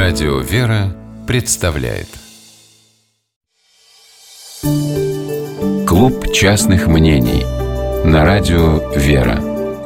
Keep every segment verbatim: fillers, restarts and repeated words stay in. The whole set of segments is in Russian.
Радио «Вера» представляет Клуб частных мнений на Радио «Вера».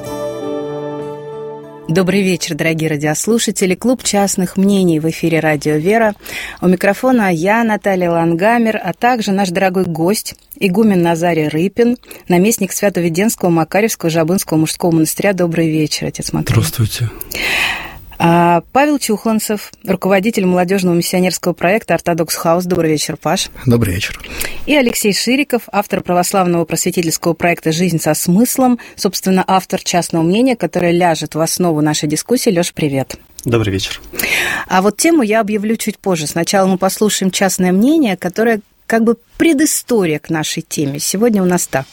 Добрый вечер, дорогие радиослушатели. Клуб частных мнений в эфире Радио «Вера». У микрофона я, Наталья Лангамер, а также наш дорогой гость, игумен Назарий Рыпин, наместник Свято-Веденского, Макарьевского, Жабынского мужского монастыря. Добрый вечер, отец Матвей. Здравствуйте. Павел Чухланцев, руководитель молодежного миссионерского проекта «Ортодокс Хаус». Добрый вечер, Паш. Добрый вечер. И Алексей Шириков, автор православного просветительского проекта «Жизнь со смыслом», собственно, автор частного мнения, которое ляжет в основу нашей дискуссии. Лёш, привет. Добрый вечер. А вот тему я объявлю чуть позже. Сначала мы послушаем частное мнение, которое как бы предыстория к нашей теме. Сегодня у нас так.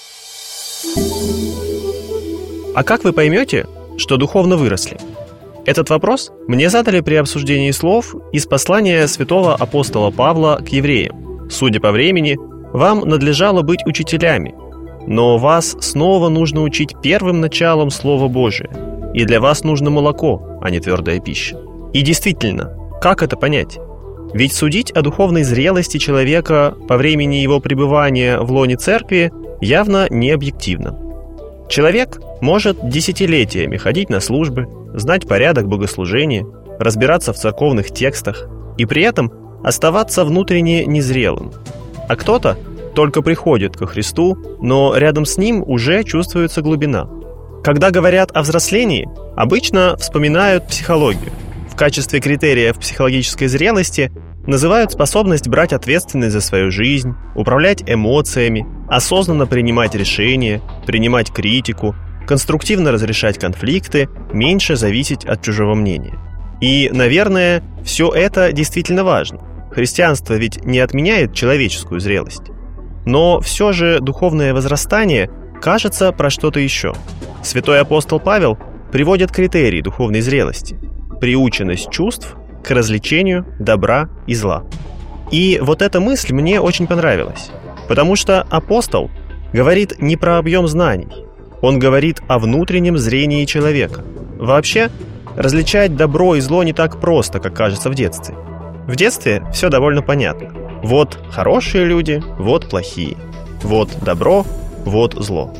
А как вы поймете, что духовно выросли? Этот вопрос мне задали при обсуждении слов из послания святого апостола Павла к евреям. Судя по времени, вам надлежало быть учителями, но вас снова нужно учить первым началом Слова Божия, и для вас нужно молоко, а не твердая пища. И действительно, как это понять? Ведь судить о духовной зрелости человека по времени его пребывания в лоне церкви явно не объективно. Человек может десятилетиями ходить на службы, знать порядок богослужения, разбираться в церковных текстах и при этом оставаться внутренне незрелым. А кто-то только приходит ко Христу, но рядом с ним уже чувствуется глубина. Когда говорят о взрослении, обычно вспоминают психологию. В качестве критериев психологической зрелости называют способность брать ответственность за свою жизнь, управлять эмоциями, осознанно принимать решения, принимать критику, конструктивно разрешать конфликты, меньше зависеть от чужого мнения. И, наверное, все это действительно важно. Христианство ведь не отменяет человеческую зрелость. Но все же духовное возрастание кажется про что-то еще. Святой апостол Павел приводит критерии духовной зрелости: приученность чувств к развлечению добра и зла. И вот эта мысль мне очень понравилась, потому что апостол говорит не про объем знаний, он говорит о внутреннем зрении человека. Вообще, различать добро и зло не так просто, как кажется в детстве. В детстве все довольно понятно. Вот хорошие люди, вот плохие. Вот добро, вот зло.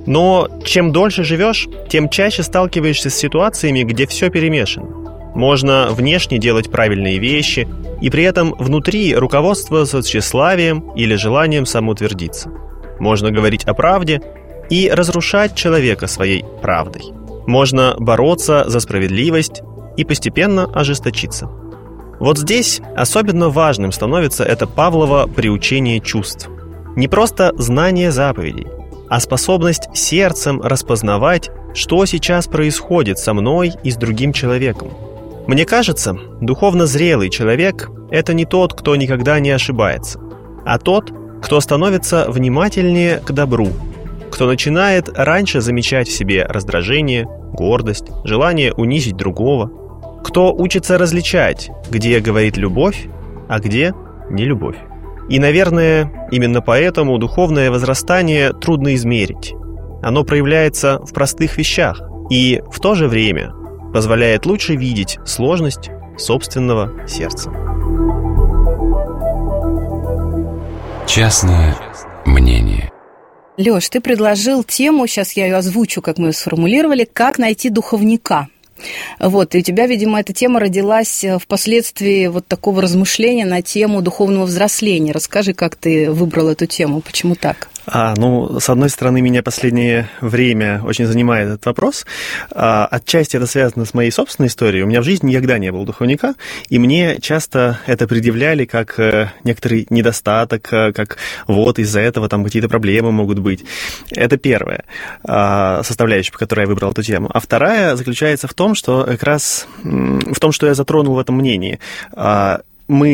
Но чем дольше живешь, тем чаще сталкиваешься с ситуациями, где все перемешано. Можно внешне делать правильные вещи, и при этом внутри руководствоваться тщеславием или желанием самоутвердиться. Можно говорить о правде и разрушать человека своей правдой. Можно бороться за справедливость и постепенно ожесточиться. Вот здесь особенно важным становится это Павлово приучение чувств. Не просто знание заповедей, а способность сердцем распознавать, что сейчас происходит со мной и с другим человеком. Мне кажется, духовно зрелый человек – это не тот, кто никогда не ошибается, а тот, кто становится внимательнее к добру, кто начинает раньше замечать в себе раздражение, гордость, желание унизить другого, кто учится различать, где говорит любовь, а где не любовь. И, наверное, именно поэтому духовное возрастание трудно измерить. Оно проявляется в простых вещах и в то же время позволяет лучше видеть сложность собственного сердца. Частное мнение. Лёш, ты предложил тему, сейчас я ее озвучу, как мы ее сформулировали, как найти духовника. Вот, и у тебя, видимо, эта тема родилась впоследствии вот такого размышления на тему духовного взросления. Расскажи, как ты выбрал эту тему, почему так? А, ну, с одной стороны, меня последнее время очень занимает этот вопрос. А, отчасти это связано с моей собственной историей. У меня в жизни никогда не было духовника, и мне часто это предъявляли как некоторый недостаток, как вот из-за этого там какие-то проблемы могут быть. Это первая составляющая, по которой я выбрал эту тему. А вторая заключается в том, что как раз в том, что я затронул в этом мнении. Мы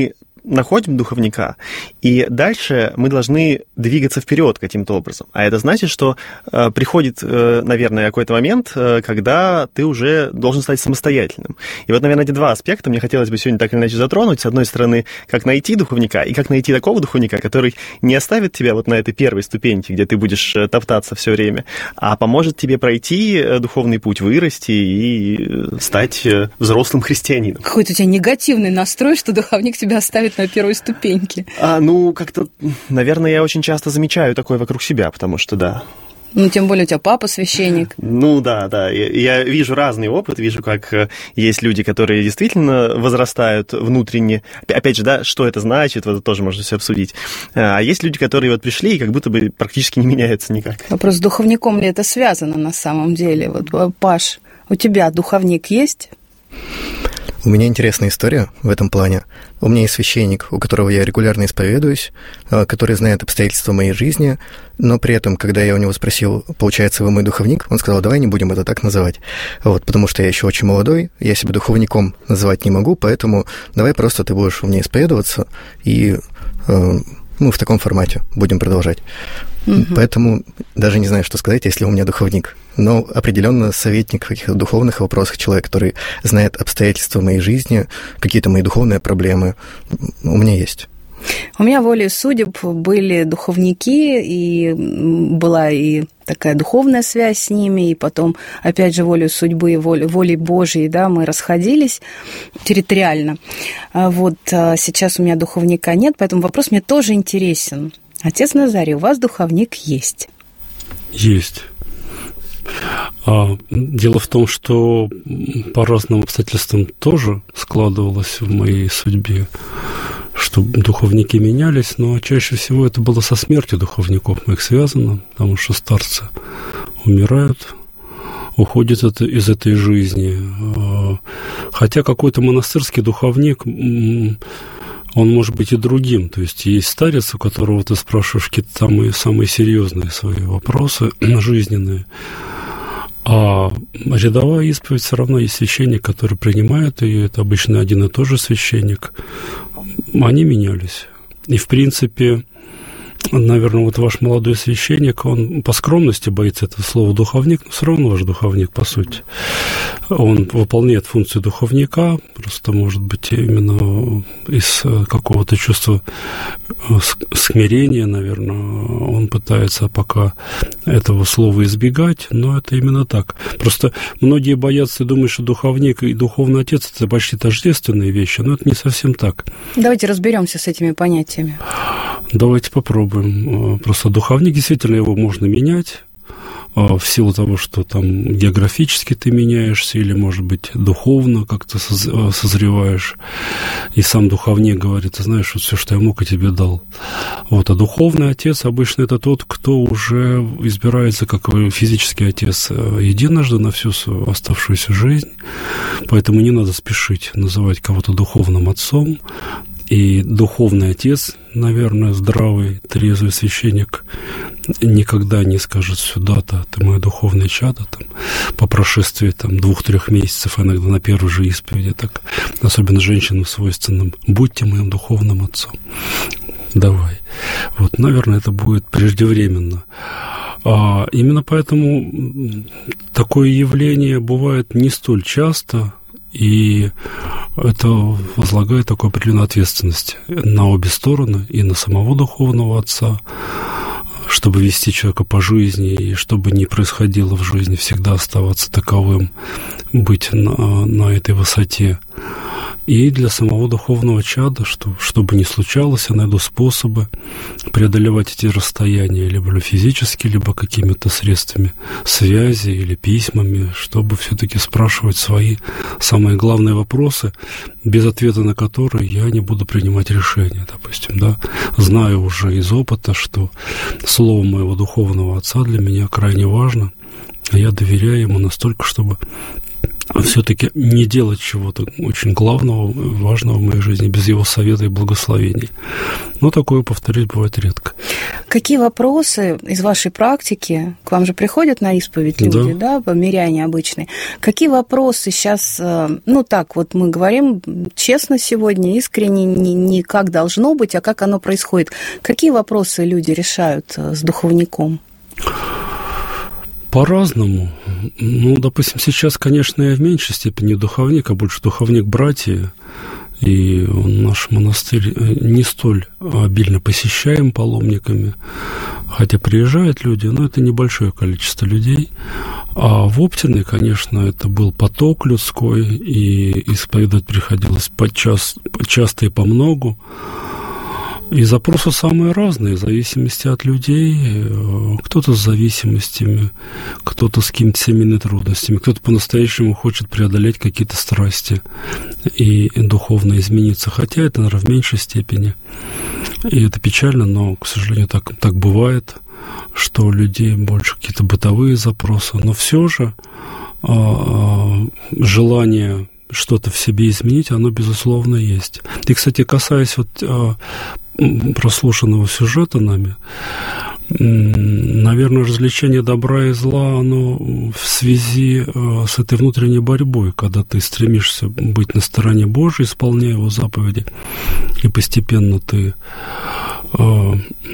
находим духовника, и дальше мы должны двигаться вперед каким-то образом. А это значит, что э, приходит, э, наверное, какой-то момент, э, когда ты уже должен стать самостоятельным. И вот, наверное, эти два аспекта мне хотелось бы сегодня так или иначе затронуть. С одной стороны, как найти духовника, и как найти такого духовника, который не оставит тебя вот на этой первой ступеньке, где ты будешь топтаться все время, а поможет тебе пройти духовный путь, вырасти и стать взрослым христианином. Какой-то у тебя негативный настрой, что духовник тебя оставит на первой ступеньке. А, ну, как-то, наверное, я очень часто замечаю такое вокруг себя, потому что, да. Ну, тем более у тебя папа священник. Ну, да, да. Я, я вижу разный опыт, вижу, как есть люди, которые действительно возрастают внутренне. Опять же, да, что это значит, вот это тоже можно все обсудить. А есть люди, которые вот пришли и как будто бы практически не меняются никак. Вопрос, с духовником ли это связано на самом деле? Вот, Паш, у тебя духовник есть? У меня интересная история в этом плане. У меня есть священник, у которого я регулярно исповедуюсь, который знает обстоятельства моей жизни, но при этом, когда я у него спросил, получается, вы мой духовник, он сказал, давай не будем это так называть, вот, потому что я еще очень молодой, я себя духовником называть не могу, поэтому давай просто ты будешь у меня исповедоваться, и э, мы в таком формате будем продолжать. Угу. Поэтому даже не знаю, что сказать, если у меня духовник. Но определенно советник в каких-то духовных вопросах, человек, который знает обстоятельства моей жизни, какие-то мои духовные проблемы, у меня есть. У меня волей судеб были духовники, и была и такая духовная связь с ними, и потом, опять же, волей судьбы, волей, волей Божьей, да, мы расходились территориально. Вот сейчас у меня духовника нет, поэтому вопрос мне тоже интересен. Отец Назарий, у вас духовник есть? Есть. Дело в том, что по разным обстоятельствам тоже складывалось в моей судьбе, что духовники менялись, но чаще всего это было со смертью духовников моих связано, потому что старцы умирают, уходят из этой жизни. Хотя какой-то монастырский духовник, он может быть и другим. То есть есть старец, у которого ты спрашиваешь какие-то самые, самые серьезные свои вопросы жизненные. А рядовая исповедь все равно есть священник, который принимает ее. Это обычно один и тот же священник. Они менялись. И, в принципе, наверное, вот ваш молодой священник, он по скромности боится этого слова «духовник», но все равно ваш духовник, по сути. Он выполняет функцию духовника, просто, может быть, именно из какого-то чувства смирения, наверное, он пытается пока этого слова избегать, но это именно так. Просто многие боятся и думают, что духовник и духовный отец – это почти тождественные вещи, но это не совсем так. Давайте разберемся с этими понятиями. Давайте попробуем. Просто духовник, действительно, его можно менять в силу того, что там географически ты меняешься или, может быть, духовно как-то созреваешь. И сам духовник говорит, ты знаешь, вот все, что я мог, я тебе дал. Вот. А духовный отец обычно это тот, кто уже избирается как физический отец единожды на всю свою оставшуюся жизнь. Поэтому не надо спешить называть кого-то духовным отцом. И духовный отец, наверное, здравый, трезвый священник никогда не скажет сюда-то, ты мое духовное чадо, там, по прошествии там, двух-трех месяцев, иногда на первой же исповеди, так, особенно женщинам свойственным, будьте моим духовным отцом. Давай. Вот, наверное, это будет преждевременно. А именно поэтому такое явление бывает не столь часто, и это возлагает такую определенную ответственность на обе стороны, и на самого духовного отца, чтобы вести человека по жизни, и чтобы не происходило в жизни, всегда оставаться таковым, быть на, на этой высоте. И для самого духовного чада, что, что бы ни случалось, я найду способы преодолевать эти расстояния, либо физически, либо какими-то средствами связи или письмами, чтобы все-таки спрашивать свои самые главные вопросы, без ответа на которые я не буду принимать решения, допустим, да. Знаю уже из опыта, что слово моего духовного отца для меня крайне важно, а я доверяю ему настолько, чтобы все-таки не делать чего-то очень главного, важного в моей жизни без его совета и благословений. Но такое, повторюсь, бывает редко. Какие вопросы из вашей практики, к вам же приходят на исповедь люди, да, да миряне обычные, какие вопросы сейчас, ну так, вот мы говорим честно сегодня, искренне, не, не как должно быть, а как оно происходит. Какие вопросы люди решают с духовником? По-разному. Ну, допустим, сейчас, конечно, я в меньшей степени духовник, а больше духовник братья. И наш монастырь не столь обильно посещаем паломниками, хотя приезжают люди, но это небольшое количество людей. А в Оптиной, конечно, это был поток людской, и исповедовать приходилось подчас, часто и помногу. И запросы самые разные, в зависимости от людей. Кто-то с зависимостями, кто-то с какими-то семейными трудностями, кто-то по-настоящему хочет преодолеть какие-то страсти и духовно измениться. Хотя это, наверное, в меньшей степени. И это печально, но, к сожалению, так, так бывает, что у людей больше какие-то бытовые запросы. Но все же э, желание что-то в себе изменить, оно, безусловно, есть. И, кстати, касаясь вот э, прослушанного сюжета нами, наверное, развлечение добра и зла, оно в связи с этой внутренней борьбой, когда ты стремишься быть на стороне Божией, исполняя Его заповеди, и постепенно ты э,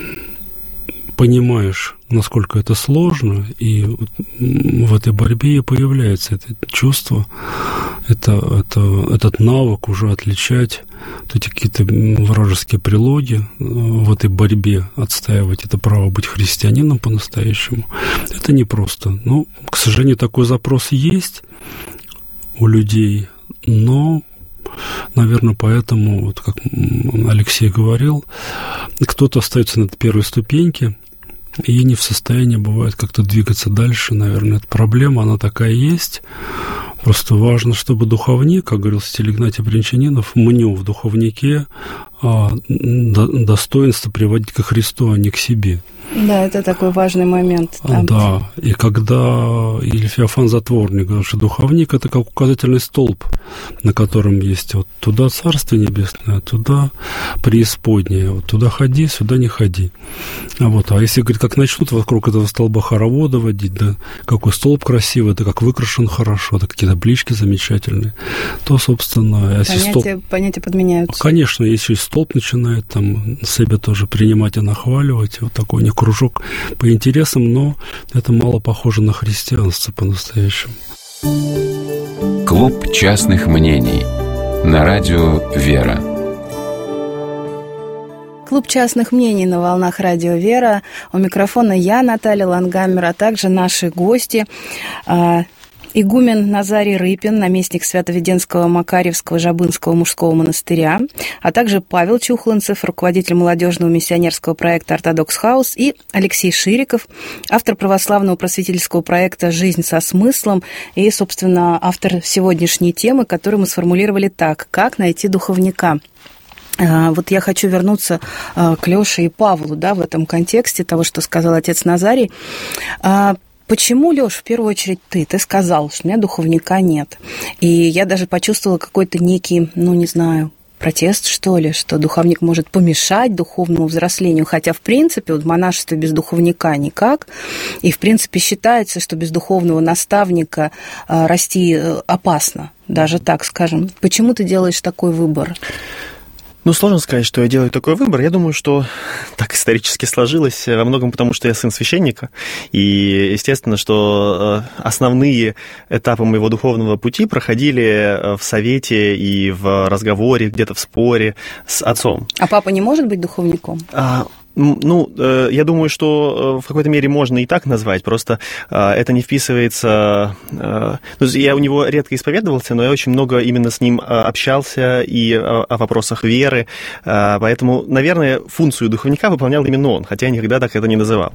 понимаешь, насколько это сложно, и в этой борьбе и появляется это чувство, это, это, этот навык уже отличать вот эти какие-то вражеские прилоги в этой борьбе, отстаивать это право быть христианином по-настоящему. Это непросто. Но, к сожалению, такой запрос есть у людей, но, наверное, поэтому, вот как Алексей говорил, кто-то остается на первой ступеньке, и не в состоянии бывает как-то двигаться дальше. Наверное, эта проблема, она такая есть. Просто важно, чтобы духовник, как говорил Святитель Игнатий Брянчанинов, мнил в духовнике а, до, достоинство приводить ко Христу, а не к себе. Да, это такой важный момент. Да, да. И когда или Феофан Затворник говорил, что духовник – это как указательный столб, на котором есть вот туда Царствие Небесное, туда преисподнее, вот туда ходи, сюда не ходи. А, вот, а если, говорит, как начнут вокруг этого столба хороводы водить, да, какой столб красивый, да, как выкрашен хорошо, да, какие таблички замечательные, то, собственно, если понятия, столб... понятия подменяются. Конечно, если столб начинает там себя тоже принимать и нахваливать, вот такой не кружок по интересам, но это мало похоже на христианство по-настоящему. Клуб частных мнений на радио «Вера». Клуб частных мнений на волнах радио «Вера». У микрофона я, Наталья Лангамер, а также наши гости. Игумен Назарий Рыпин, наместник Свято-Веденского Макарьевского Жабынского мужского монастыря, а также Павел Чухланцев, руководитель молодежного миссионерского проекта «Ортодокс Хаус», и Алексей Шириков, автор православного просветительского проекта «Жизнь со смыслом» и, собственно, автор сегодняшней темы, которую мы сформулировали так: «Как найти духовника?». Вот я хочу вернуться к Лёше и Павлу, да, в этом контексте того, что сказал отец Назарий. Почему, Лёш, в первую очередь ты? Ты сказал, что у меня духовника нет. И я даже почувствовала какой-то некий, ну, не знаю, протест, что ли, что духовник может помешать духовному взрослению. Хотя, в принципе, вот в монашестве без духовника никак. И, в принципе, считается, что без духовного наставника расти опасно. Даже так, скажем. Почему ты делаешь такой выбор? Ну, сложно сказать, что я делаю такой выбор. Я думаю, что так исторически сложилось во многом потому, что я сын священника. И, естественно, что основные этапы моего духовного пути проходили в совете и в разговоре, где-то в споре с отцом. А папа не может быть духовником? А... Ну, я думаю, что в какой-то мере можно и так назвать, просто это не вписывается... Я у него редко исповедовался, но я очень много именно с ним общался и о вопросах веры, поэтому, наверное, функцию духовника выполнял именно он, хотя я никогда так это не называл.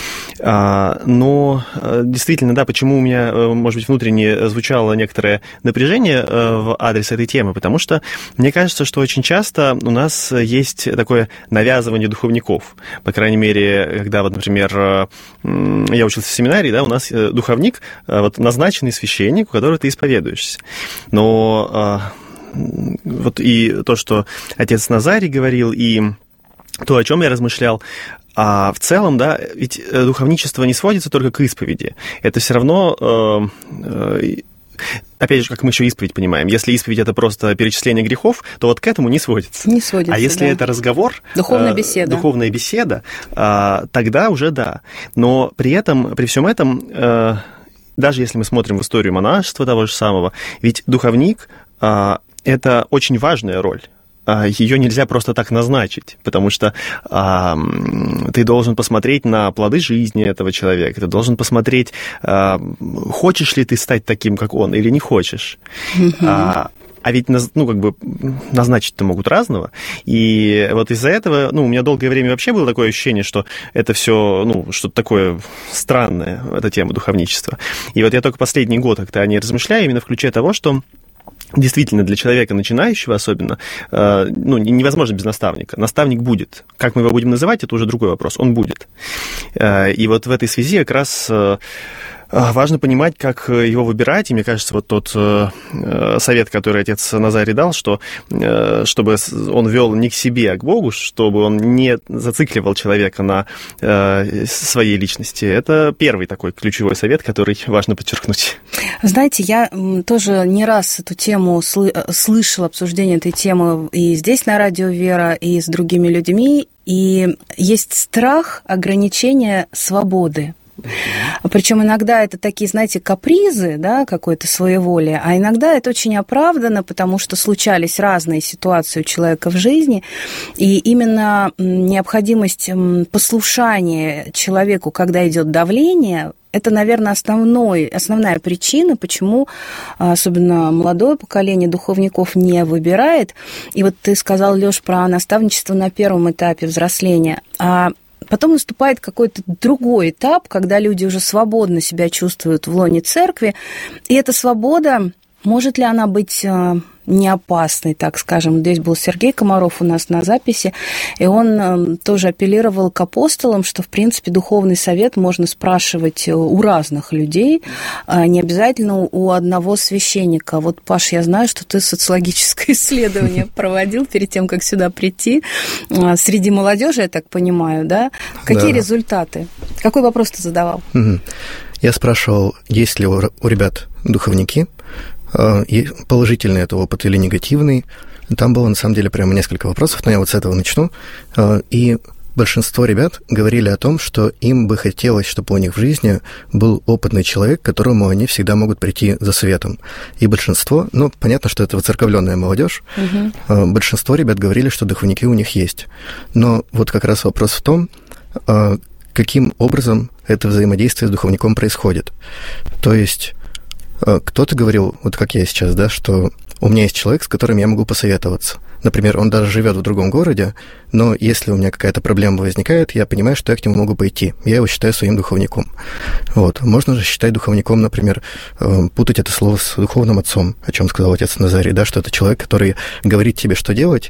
Но действительно, да, почему у меня, может быть, внутренне звучало некоторое напряжение в адрес этой темы, потому что мне кажется, что очень часто у нас есть такое навязывание духовников. По крайней мере, когда, вот, например, я учился в семинарии, да, у нас духовник, вот, назначенный священник, у которого ты исповедуешься. Но вот и то, что отец Назарий говорил, и то, о чем я размышлял, а в целом, да, ведь духовничество не сводится только к исповеди. Это все равно... Э, э, Опять же, как мы еще исповедь понимаем. Если исповедь – это просто перечисление грехов, то вот к этому не сводится. Не сводится, А если да. это разговор, духовная беседа, духовная беседа, тогда уже да. Но при этом, при всем этом, даже если мы смотрим в историю монашества того же самого, ведь духовник – это очень важная роль. Ее нельзя просто так назначить, потому что а, ты должен посмотреть на плоды жизни этого человека, ты должен посмотреть, а, хочешь ли ты стать таким, как он, или не хочешь. Mm-hmm. А, а ведь, ну, как бы, назначить-то могут разного. И вот из-за этого, ну, у меня долгое время вообще было такое ощущение, что это все, ну, что-то такое странное, эта тема духовничества. И вот я только последний год как-то о ней размышляю, именно в ключе того, что действительно, для человека начинающего особенно, ну, невозможно без наставника. Наставник будет. Как мы его будем называть, это уже другой вопрос. Он будет. И вот в этой связи как раз важно понимать, как его выбирать. И мне кажется, вот тот совет, который отец Назарий дал, что чтобы он вел не к себе, а к Богу, чтобы он не зацикливал человека на своей личности, это первый такой ключевой совет, который важно подчеркнуть. Знаете, я тоже не раз эту тему слышала, обсуждение этой темы и здесь на радио «Вера», и с другими людьми, и есть страх ограничения свободы. Причем иногда это такие, знаете, капризы, да, какое-то своеволие, а иногда это очень оправдано, потому что случались разные ситуации у человека в жизни, и именно необходимость послушания человеку, когда идет давление, это, наверное, основной, основная причина, почему особенно молодое поколение духовников не выбирает. И вот ты сказал, Лёш, про наставничество на первом этапе взросления, а потом наступает какой-то другой этап, когда люди уже свободно себя чувствуют в лоне церкви, и эта свобода, может ли она быть не опасной, так скажем? Здесь был Сергей Комаров у нас на записи, и он тоже апеллировал к апостолам, что, в принципе, духовный совет можно спрашивать у разных людей, не обязательно у одного священника. Вот, Паш, я знаю, что ты социологическое исследование проводил перед тем, как сюда прийти, среди молодежи, я так понимаю, да? Какие да. результаты? Какой вопрос ты задавал? Я спрашивал, есть ли у ребят духовники, положительный это опыт или негативный. Там было, на самом деле, прямо несколько вопросов, но я вот с этого начну. И большинство ребят говорили о том, что им бы хотелось, чтобы у них в жизни был опытный человек, к которому они всегда могут прийти за советом. И большинство, ну, понятно, что это воцерковленная молодежь, угу. большинство ребят говорили, что духовники у них есть. Но вот как раз вопрос в том, каким образом это взаимодействие с духовником происходит. То есть кто-то говорил, вот как я сейчас, да, что у меня есть человек, с которым я могу посоветоваться. Например, он даже живет в другом городе, но если у меня какая-то проблема возникает, я понимаю, что я к нему могу пойти. Я его считаю своим духовником. Вот. Можно же считать духовником, например, путать это слово с духовным отцом, о чем сказал отец Назарий, да, что это человек, который говорит тебе, что делать,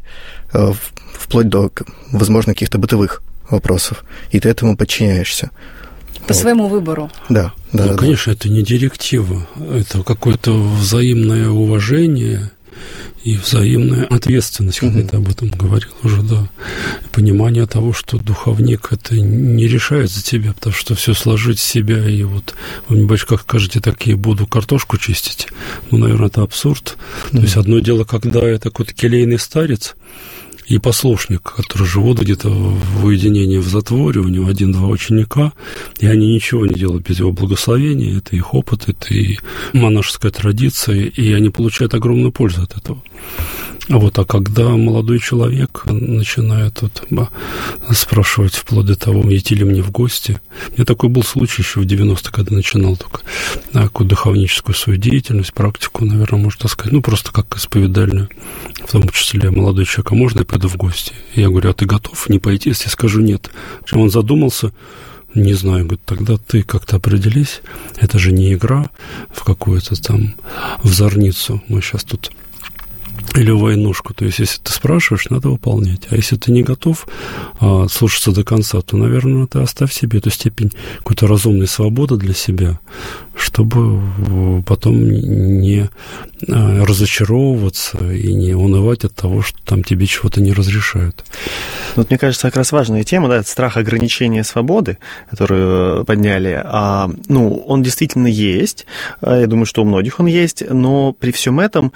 вплоть до, возможно, каких-то бытовых вопросов, и ты этому подчиняешься. По вот. Своему выбору. Да, да. Ну, да, конечно, да. это не директива, это какое-то взаимное уважение и взаимная ответственность, когда mm-hmm. ты об этом говорил уже, да. Понимание того, что духовник это не решает за тебя, потому что все сложить в себя, и вот вы, батюшка, как скажете, так и буду картошку чистить. Ну, наверное, это абсурд. Mm-hmm. То есть одно дело, когда это какой-то келейный старец, и послушник, которые живут где-то в уединении в затворе, у него один-два ученика, и они ничего не делают без его благословения, это их опыт, это и монашеская традиция, и они получают огромную пользу от этого. Вот, а когда молодой человек начинает вот, спрашивать вплоть до того, идти ли мне в гости. У меня такой был случай еще в девяностых, когда начинал только такую духовническую свою деятельность, практику, наверное, можно так сказать, ну, просто как исповедальную, в том числе молодой человек, а можно я пойду в гости? И я говорю, а ты готов не пойти, если я скажу нет? Он задумался, не знаю, говорит, тогда ты как-то определись, это же не игра в какую-то там, в зорницу, мы сейчас тут или в войнушку. То есть, если ты спрашиваешь, надо выполнять. А если ты не готов а, слушаться до конца, то, наверное, ты оставь себе эту степень какой-то разумной свободы для себя, чтобы потом не а, разочаровываться и не унывать от того, что там тебе чего-то не разрешают. Вот, мне кажется, как раз важная тема, да, это страх ограничения свободы, которую подняли. А, ну, он действительно есть. Я думаю, что у многих он есть, но при всем этом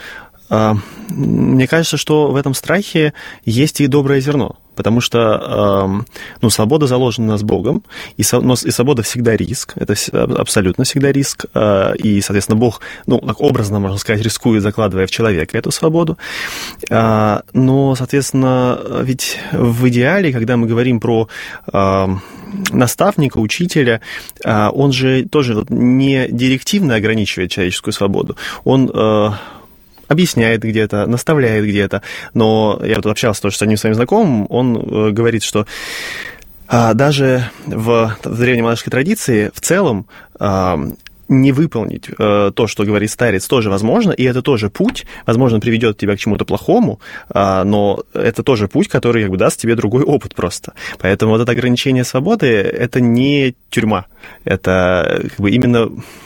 мне кажется, что в этом страхе есть и доброе зерно, потому что ну, свобода заложена у нас Богом, и, но, и свобода всегда риск, это абсолютно всегда риск, и, соответственно, Бог, ну, как образно, можно сказать, рискует, закладывая в человека эту свободу, но, соответственно, ведь в идеале, когда мы говорим про наставника, учителя, он же тоже не директивно ограничивает человеческую свободу, он объясняет где-то, наставляет где-то, но я тут общался тоже с одним своим знакомым, он говорит, что а, даже в, в древней монашеской традиции в целом а, не выполнить а, то, что говорит старец, тоже возможно, и это тоже путь, возможно, приведет тебя к чему-то плохому, а, но это тоже путь, который как бы даст тебе другой опыт просто. Поэтому вот это ограничение свободы – это не тюрьма, это как бы именно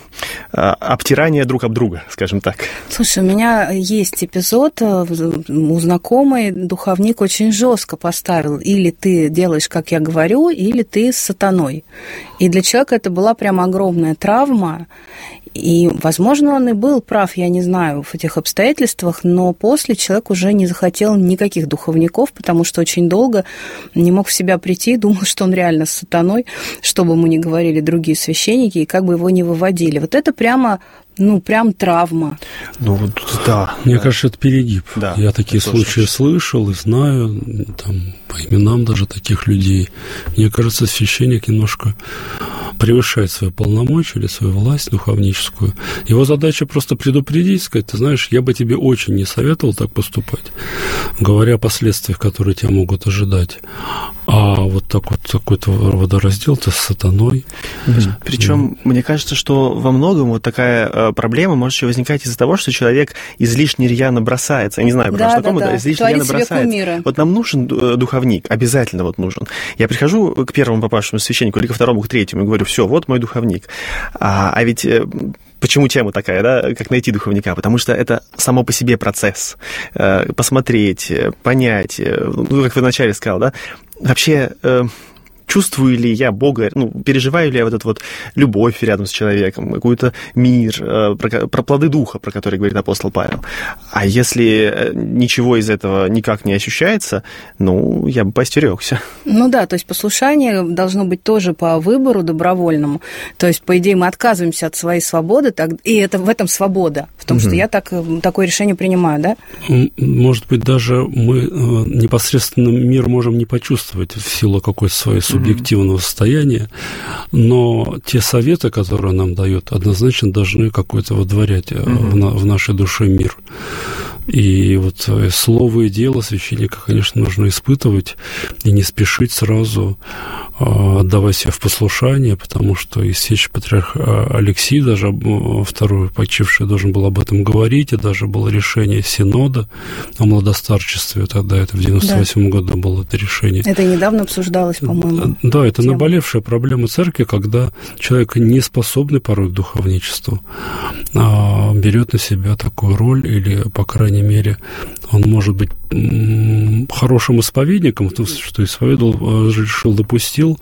обтирание друг об друга, скажем так. Слушай, у меня есть эпизод, у знакомой духовник очень жестко поставил: или ты делаешь, как я говорю, или ты с сатаной. И для человека это была прям огромная травма. И, возможно, он и был прав, я не знаю, в этих обстоятельствах, но после человек уже не захотел никаких духовников, потому что очень долго не мог в себя прийти, думал, что он реально с сатаной, что бы ему ни говорили другие священники, и как бы его не выводили. Вот это прямо, ну, прям травма. Ну, вот, да. Мне да. кажется, это перегиб. Да, я такие случаи точно слышал и знаю, там, по именам даже таких людей. Мне кажется, священник немножко превышает свои полномочия или свою власть духовническую. Его задача просто предупредить, сказать: ты знаешь, я бы тебе очень не советовал так поступать, говоря о последствиях, которые тебя могут ожидать. А вот так вот такой-то водораздел-то с сатаной. Причем, mm. мне кажется, что во многом вот такая проблема может еще возникать из-за того, что человек излишне рьяно бросается. Я не знаю, потому да, что знакомый, да, да. излишне рьяно бросается. Вот нам нужен духовник, обязательно вот нужен. Я прихожу к первому попавшему священнику или ко второму, к третьему и говорю: все, вот мой духовник. А, а ведь почему тема такая, да, как найти духовника? Потому что это само по себе процесс. Посмотреть, понять, ну, как вы вначале сказал, да, вообще чувствую ли я Бога, ну, переживаю ли я вот эту вот любовь рядом с человеком, какой-то мир, про, про плоды духа, про которые говорит апостол Павел. А если ничего из этого никак не ощущается, ну, я бы поостерёгся. Ну да, то есть послушание должно быть тоже по выбору добровольному. То есть, по идее, мы отказываемся от своей свободы, так, и это в этом свобода, в том, угу. что я так, такое решение принимаю, да? Может быть, даже мы непосредственно мир можем не почувствовать в силу какой-то своей субъективного состояния, но те советы, которые нам дают, однозначно должны какой-то водворять mm-hmm. в, на, в нашей душе мир. И вот слово и дело священника, конечно, нужно испытывать и не спешить сразу отдавать себя в послушание, потому что и священный патриарх Алексий, даже второй почивший, должен был об этом говорить, и даже было решение Синода о младостарчестве, тогда это в девяносто восьмом да. году было это решение. Это недавно обсуждалось, по-моему. Да, это тема. Наболевшая проблема церкви, когда человек, не способный порой к духовничеству, берет на себя такую роль, или, по крайней мере, он может быть хорошим исповедником, что исповедовал, решил, допустил,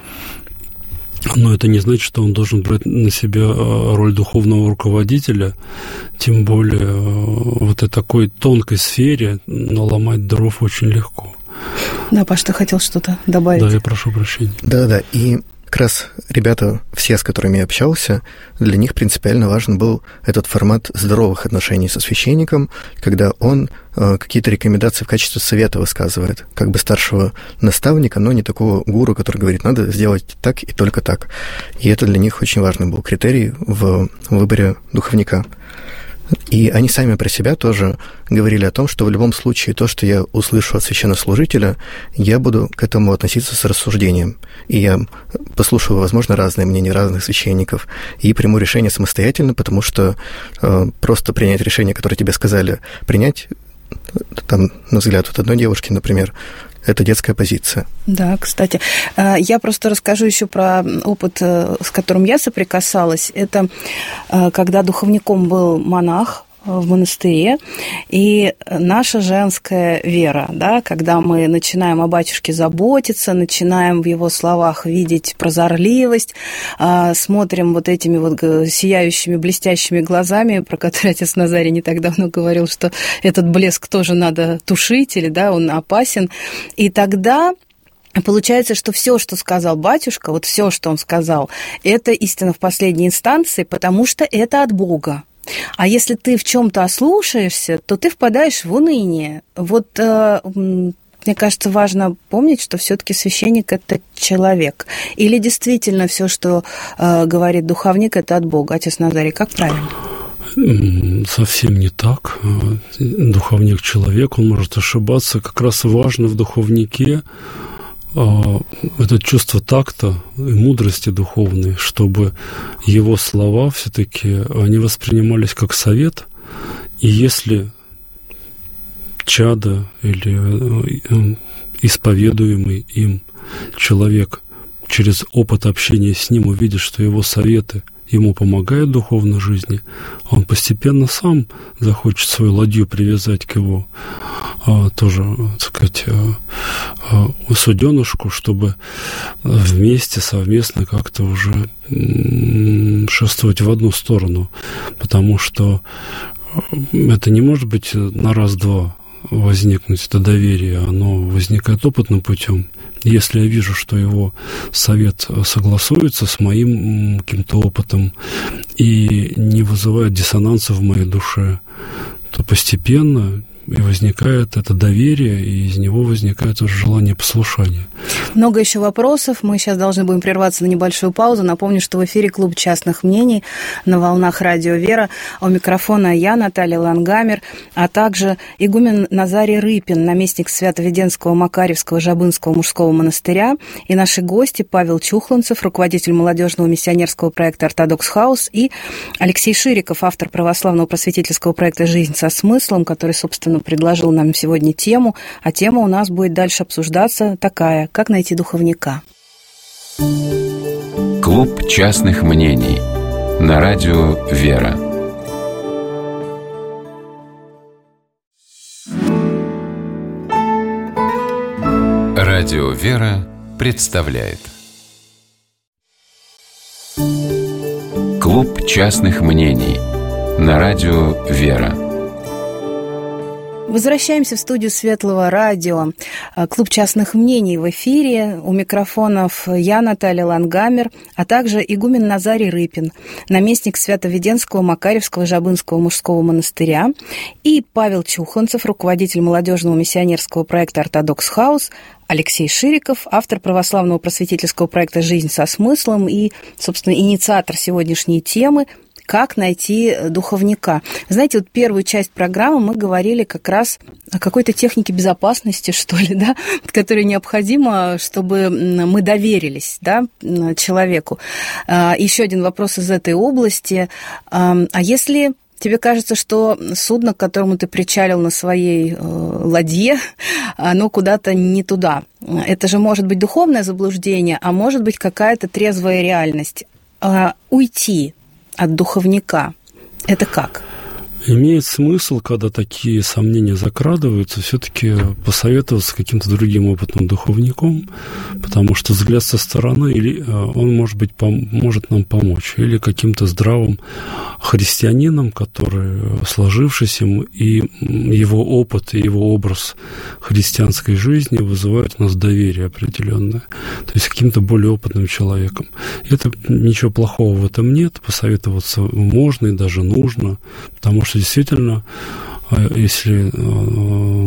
но это не значит, что он должен брать на себя роль духовного руководителя, тем более в этой такой тонкой сфере наломать дров очень легко. Да, Паш, ты хотел что-то добавить? Да, я прошу прощения. Да-да, и как раз ребята, все, с которыми я общался, для них принципиально важен был этот формат здоровых отношений со священником, когда он э, какие-то рекомендации в качестве совета высказывает, как бы старшего наставника, но не такого гуру, который говорит: надо сделать так и только так. И это для них очень важный был критерий в выборе духовника. И они сами про себя тоже говорили о том, что в любом случае то, что я услышу от священнослужителя, я буду к этому относиться с рассуждением. И я послушаю, возможно, разные мнения разных священников и приму решение самостоятельно, потому что э, просто принять решение, которое тебе сказали принять, там, на взгляд вот одной девушки, например, это детская позиция. Да, кстати. Я просто расскажу еще про опыт, с которым я соприкасалась. Это когда духовником был монах в монастыре, и наша женская вера, да, когда мы начинаем о батюшке заботиться, начинаем в его словах видеть прозорливость, смотрим вот этими вот сияющими, блестящими глазами, про которые отец Назарий не так давно говорил, что этот блеск тоже надо тушить, или, да, он опасен, и тогда получается, что все, что сказал батюшка, вот все, что он сказал, это истина в последней инстанции, потому что это от Бога. А если ты в чем-то ослушаешься, то ты впадаешь в уныние. Вот э, мне кажется, важно помнить, что все-таки священник – это человек. Или действительно все, что э, говорит духовник, это от Бога. Отец Назарий, как правильно? Совсем не так. Духовник – человек, он может ошибаться. Как раз важно в духовнике это чувство такта и мудрости духовной, чтобы его слова все-таки не воспринимались как совет, и если чадо или исповедуемый им человек через опыт общения с ним увидит, что его советы ему помогают в духовной жизни, он постепенно сам захочет свою ладью привязать к его а, тоже, так сказать, а, а, суденышку, чтобы вместе, совместно как-то уже м- шествовать в одну сторону. Потому что это не может быть на раз-два возникнуть, это доверие, оно возникает опытным путем. Если я вижу, что его совет согласуется с моим каким-то опытом и не вызывает диссонанса в моей душе, то постепенно и возникает это доверие, и из него возникает уже желание послушания. Много еще вопросов. Мы сейчас должны будем прерваться на небольшую паузу. Напомню, что в эфире клуб частных мнений на волнах радио «Вера». У микрофона я, Наталья Лангамер, а также игумен Назарий Рыпин, наместник Свято-Веденского Макарьевского Жабынского мужского монастыря, и наши гости Павел Чухланцев, руководитель молодежного миссионерского проекта «Ортодокс Хаус», и Алексей Шириков, автор православного просветительского проекта «Жизнь со смыслом», который, собственно, предложил нам сегодня тему, а тема у нас будет дальше обсуждаться такая: как найти духовника. Клуб частных мнений на радио «Вера». Радио «Вера» представляет Клуб частных мнений на радио «Вера». Возвращаемся в студию Светлого радио. Клуб частных мнений в эфире. У микрофонов я, Наталья Лангамер, а также игумен Назарий Рыпин, наместник Свято-Веденского Макарьевского Жабынского мужского монастыря, и Павел Чухланцев, руководитель молодежного миссионерского проекта «Ортодокс Хаус», Алексей Шириков, автор православного просветительского проекта «Жизнь со смыслом» и, собственно, инициатор сегодняшней темы «Как найти духовника». Знаете, вот первую часть программы мы говорили как раз о какой-то технике безопасности, что ли, да, которая необходима, чтобы мы доверились, да, человеку. Еще один вопрос из этой области. А если тебе кажется, что судно, к которому ты причалил на своей ладье, оно куда-то не туда? Это же может быть духовное заблуждение, а может быть какая-то трезвая реальность. Уйти от духовника – это как? Имеет смысл, когда такие сомнения закрадываются, все-таки посоветоваться с каким-то другим опытным духовником, потому что взгляд со стороны, или он, может быть, пом- может нам помочь, или каким-то здравым христианином, который, сложившись им, и его опыт, и его образ христианской жизни вызывает у нас доверие определенное, то есть каким-то более опытным человеком. И это ничего плохого в этом нет, посоветоваться можно и даже нужно, потому что действительно, если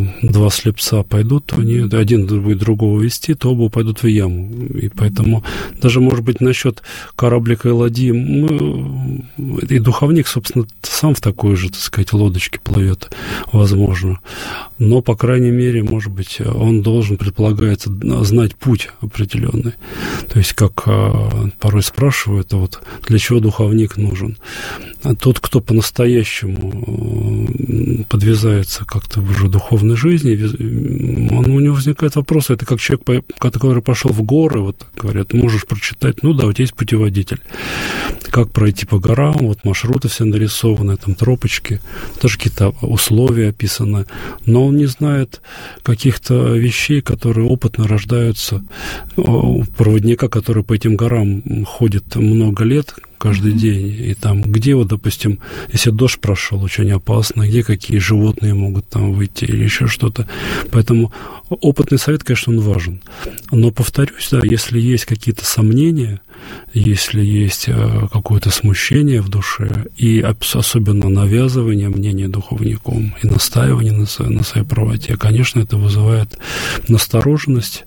два слепца пойдут, то они, один будет другого вести, то оба пойдут в яму. И поэтому даже, может быть, насчет кораблика и ладьи, мы, и духовник, собственно, сам в такой же, так сказать, лодочке плывет, возможно. Но, по крайней мере, может быть, он должен, предполагается, знать путь определенный. То есть, как порой спрашивают, а вот для чего духовник нужен? А тот, кто по-настоящему подвязается как-то в уже духовной жизни, он, у него возникает вопрос, это как человек, который пошел в горы, вот говорят, можешь прочитать, ну да, вот есть путеводитель, как пройти по горам, вот маршруты все нарисованы, там тропочки, тоже какие-то условия описаны, но он не знает каких-то вещей, которые опытно рождаются у проводника, который по этим горам ходит много лет, каждый mm-hmm. день, и там, где вот, допустим, если дождь прошел, очень опасно, где какие животные могут там выйти или еще что-то. Поэтому опытный совет, конечно, он важен. Но, повторюсь, да, если есть какие-то сомнения, если есть какое-то смущение в душе, и особенно навязывание мнения духовником и настаивание на своей, на своей правоте, конечно, это вызывает настороженность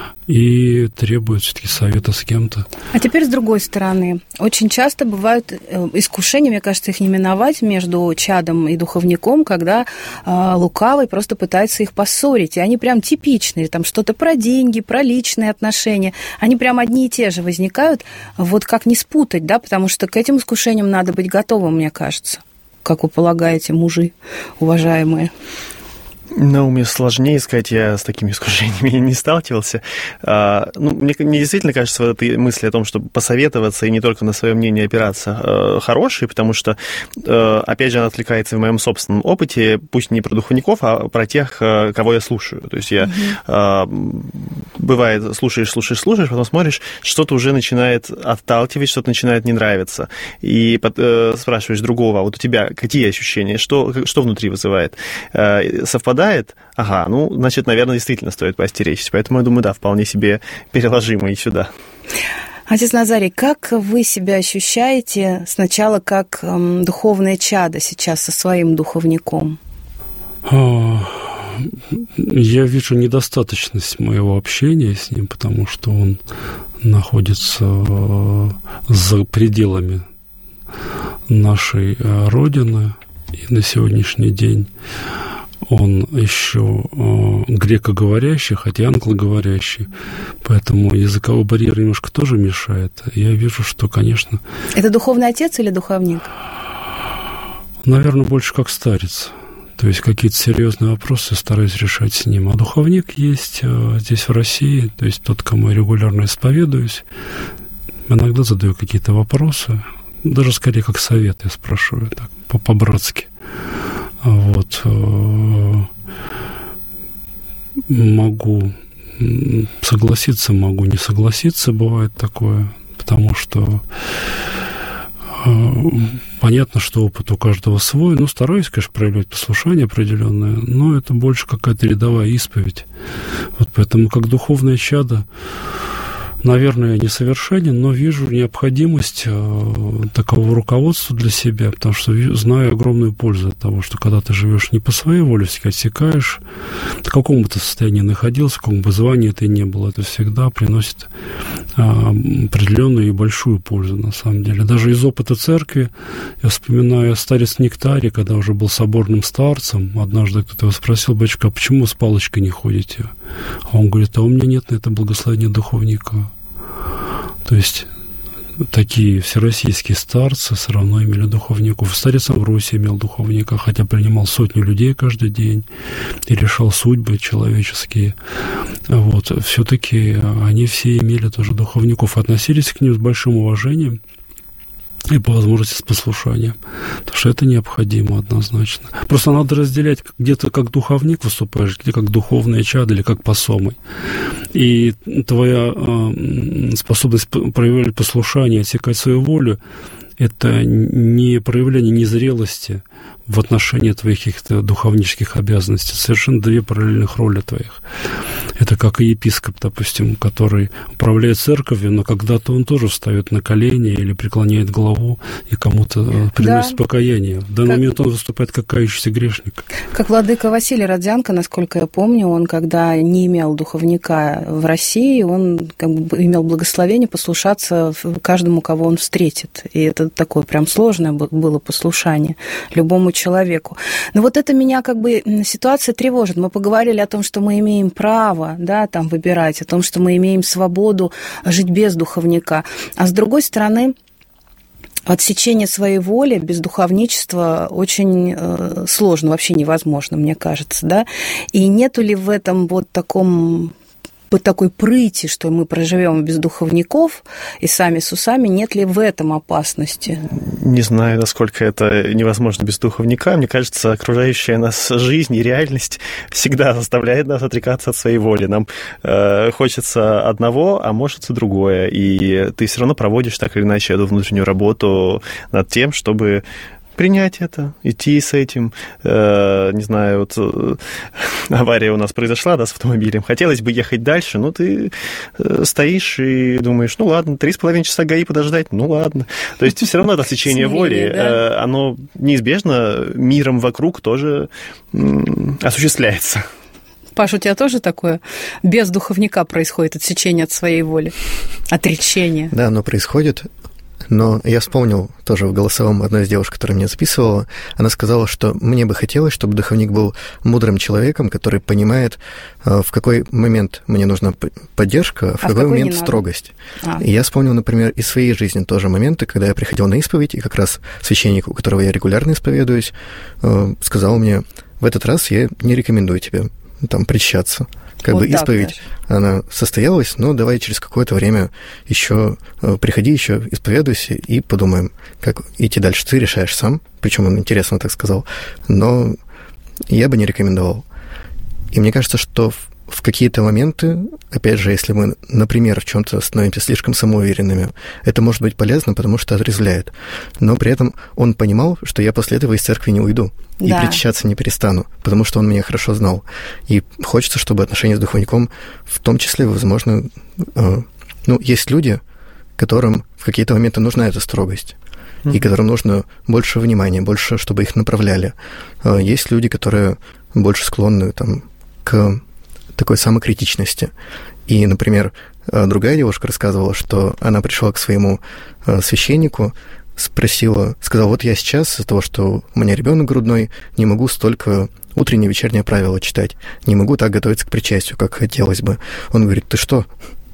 и требует все-таки совета с кем-то. А теперь с другой стороны. Очень часто бывают искушения, мне кажется, их не миновать, между чадом и духовником, когда э, лукавый просто пытается их поссорить. И они прям типичные, там что-то про деньги, про личные отношения. Они прям одни и те же возникают. Вот как не спутать, да, потому что к этим искушениям надо быть готовым, мне кажется. Как вы полагаете, мужи уважаемые? Ну, мне сложнее сказать, я с такими искушениями не сталкивался. А, ну, мне, мне действительно кажется, вот этой мысли о том, чтобы посоветоваться и не только на свое мнение опираться, э, хорошие, потому что, э, опять же, она отвлекается в моем собственном опыте, пусть не про духовников, а про тех, э, кого я слушаю. То есть я, э, бывает, слушаешь, слушаешь, слушаешь, потом смотришь, что-то уже начинает отталкивать, что-то начинает не нравиться. И э, спрашиваешь другого, а вот у тебя какие ощущения, что, что внутри вызывает? Э, совпадает? Ага, ну, значит, наверное, действительно стоит поостеречься. Поэтому я думаю, да, вполне себе переложимо и сюда. Отец Назарий, как вы себя ощущаете сначала как эм, духовное чадо сейчас со своим духовником? Я вижу недостаточность моего общения с ним, потому что он находится за пределами нашей Родины, и на сегодняшний день он еще э, грекоговорящий, хотя англоговорящий, поэтому языковой барьер немножко тоже мешает. Я вижу, что, конечно... Это духовный отец или духовник? Наверное, больше как старец. То есть какие-то серьезные вопросы стараюсь решать с ним. А духовник есть э, здесь, в России, то есть тот, кому я регулярно исповедуюсь. Иногда задаю какие-то вопросы, даже скорее как совет я спрашиваю, так, по-братски. Вот, могу согласиться, могу не согласиться, бывает такое, потому что понятно, что опыт у каждого свой, но стараюсь, конечно, проявлять послушание определенное, но это больше какая-то рядовая исповедь. Вот поэтому как духовное чадо, наверное, я несовершенен, но вижу необходимость э, такового руководства для себя, потому что знаю огромную пользу от того, что когда ты живешь не по своей воле, всегда отсекаешь, в каком бы ты состоянии находился, в каком бы звании ты не был, это всегда приносит э, определенную и большую пользу, на самом деле. Даже из опыта церкви я вспоминаю старец Нектарий, когда уже был соборным старцем, однажды кто-то его спросил: батюшка, а почему вы с палочкой не ходите? А он говорит: а у меня нет на это благословения духовника. То есть такие всероссийские старцы все равно имели духовников. Старец Амвросий имел духовника, хотя принимал сотню людей каждый день и решал судьбы человеческие. Вот. Все-таки они все имели тоже духовников, относились к ним с большим уважением и по возможности с послушанием. Потому что это необходимо однозначно. Просто надо разделять, где ты как духовник выступаешь, где как духовное чадо или как посомый. И твоя э, способность проявлять послушание, отсекать свою волю, это не проявление незрелости в отношении твоих каких-то духовнических обязанностей. Совершенно две параллельных роли твоих. Это как и епископ, допустим, который управляет церковью, но когда-то он тоже встает на колени или преклоняет голову и кому-то приносит да. покаяние. В данный как... момент он выступает как кающийся грешник. Как владыка Василий Родзянко, насколько я помню, он, когда не имел духовника в России, он как бы имел благословение послушаться каждому, кого он встретит. И это такое прям сложное было послушание любому человеку. Но вот это меня как бы ситуация тревожит. Мы поговорили о том, что мы имеем право, да, там выбирать, о том, что мы имеем свободу жить без духовника. А с другой стороны, отсечение своей воли без духовничества очень э, сложно, вообще невозможно, мне кажется, да. И нету ли в этом вот таком по такой прыти, что мы проживем без духовников и сами с усами, нет ли в этом опасности? Не знаю, насколько это невозможно без духовника. Мне кажется, окружающая нас жизнь и реальность всегда заставляет нас отрекаться от своей воли. Нам э, хочется одного, а может и другое. И ты все равно проводишь так или иначе эту внутреннюю работу над тем, чтобы принять это, идти с этим. Э, не знаю, вот э, авария у нас произошла, да, с автомобилем. Хотелось бы ехать дальше, но ты э, стоишь и думаешь, ну ладно, три с половиной часа ГАИ подождать, ну ладно. То есть все равно это отсечение воли, э, оно неизбежно миром вокруг тоже э, осуществляется. Паш, у тебя тоже такое без духовника происходит отсечение от своей воли, отречение? Да, оно происходит. Но я вспомнил тоже в голосовом одной из девушек, которая меня записывала, она сказала, что мне бы хотелось, чтобы духовник был мудрым человеком, который понимает, в какой момент мне нужна поддержка, а в а какой, какой момент строгость. А. И я вспомнил, например, из своей жизни тоже моменты, когда я приходил на исповедь, и как раз священник, у которого я регулярно исповедуюсь, сказал мне, в этот раз я не рекомендую тебе там причащаться. Как вот бы исповедь, даже. Она состоялась, но давай через какое-то время еще приходи, еще исповедуйся и подумаем, как идти дальше. Ты решаешь сам, причем он интересно так сказал, но я бы не рекомендовал. И мне кажется, что в, в какие-то моменты, опять же, если мы, например, в чем-то становимся слишком самоуверенными, это может быть полезно, потому что отрезвляет. Но при этом он понимал, что я после этого из церкви не уйду. И да. причащаться не перестану, потому что он меня хорошо знал. И хочется, чтобы отношения с духовником, в том числе, возможно, э, ну, есть люди, которым в какие-то моменты нужна эта строгость, mm-hmm. и которым нужно больше внимания, больше, чтобы их направляли. Э, есть люди, которые больше склонны там, к такой самокритичности. И, например, э, другая девушка рассказывала, что она пришла к своему э, священнику, спросила, сказала, вот я сейчас из-за того, что у меня ребенок грудной, не могу столько утреннее и вечернее правило читать, не могу так готовиться к причастию, как хотелось бы. Он говорит, ты что,